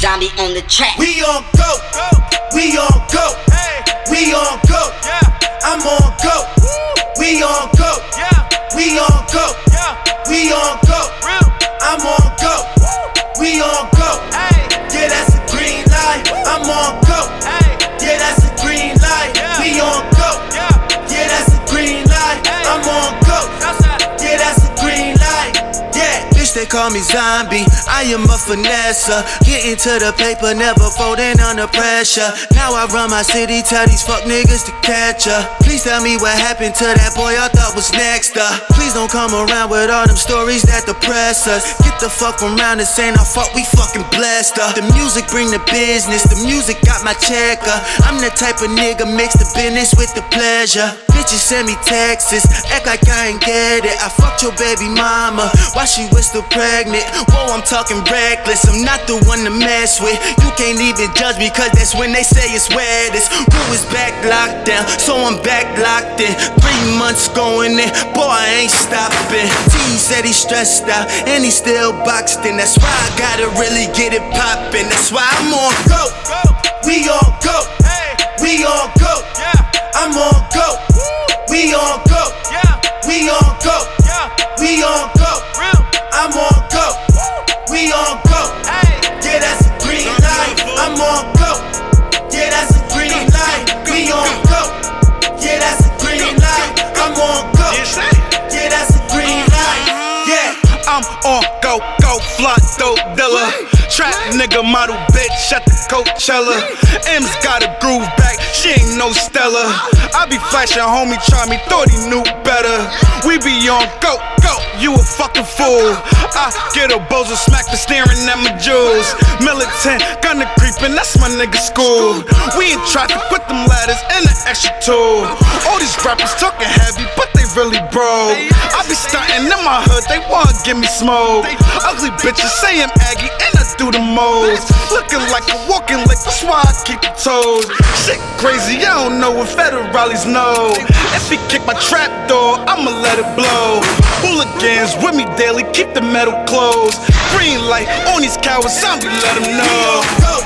Zombie on the track. We on go, we on go, we on go. I'm on go, we on go, we on go, we on go. I'm on go, we on go. Yeah, that's a green light. I'm on go. Yeah, that's a green light. We on go. Yeah, that's a green light. I'm on go. Yeah, that's a green light. Yeah. Bitch, they call me zombie. I am a finesser. Getting to the paper, never folding under pressure. Now I run my city, tell these fuck niggas to catch ya. Please tell me what happened to that boy I thought was next up. Please don't come around with all them stories that depress us. Get the fuck from around this ain't our fault, we fucking blessed up. The music bring the business, the music got my checker. I'm the type of nigga mix the business with the pleasure. Bitches send me texts, act like I ain't get it. I fucked your baby mama, why she was still pregnant? Whoa, I'm talking reckless, I'm not the one to mess with. You can't even judge me, cause that's when they say it's where it is. Who is back locked down, so I'm back locked in. 3 months going in, boy I ain't stopping. T said he's stressed out, and he still boxed in. That's why I gotta really get it poppin'. That's why I'm on go, we on go, we on go. I'm on go, we on go, we on go, we on go. I'm on go, we on go. Yeah, that's a green light. I'm on go. Yeah, that's a green light. We on go. Yeah, that's a green light. I'm on go. Yeah, that's a green light. Yeah, I'm on go, flood, dope dealer. Trap nigga model bitch at the Coachella. M's got a groove back, she ain't no Stella. I be flashing, homie, try me, thought he knew better. We be on go, you a fucking fool. I get a bozo smack for staring at my jewels. Militant, gunna creepin', that's my nigga school. We in traffic with them ladders and an extra tool. All these rappers talking heavy, but they really broke. I be stuntin' in my hood, they wanna give me smoke. Ugly bitches say I'm Aggie, and I do the most. Looking like a walking lick, that's why I keep the toes. Shit crazy, I don't know if federales know. If he kick my trap door, I'ma let it blow. Hooligans with me daily, keep the metal closed. Green light on these cowards, zombie, let them know.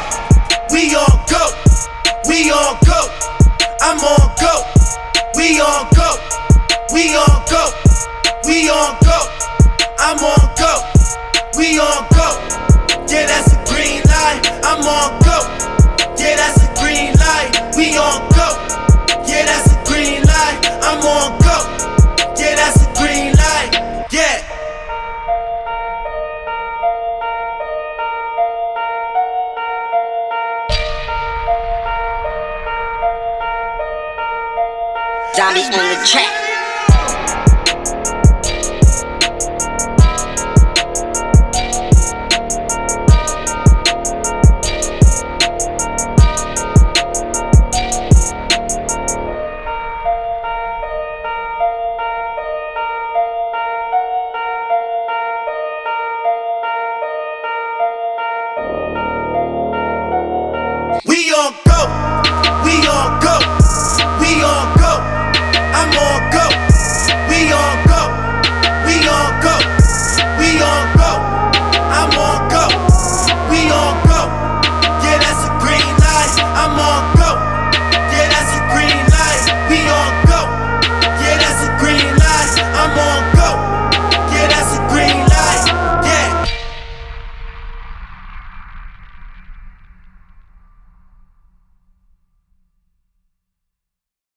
We on go, we on go. I'm on go, we on go, we on go, we on go. I'm on go, we on go. Yeah, that's a green light. I'm on go. Yeah, that's a green light. We on go. Yeah, that's a green light. I'm on go. Yeah, that's a green light. Yeah. Zombie on the track.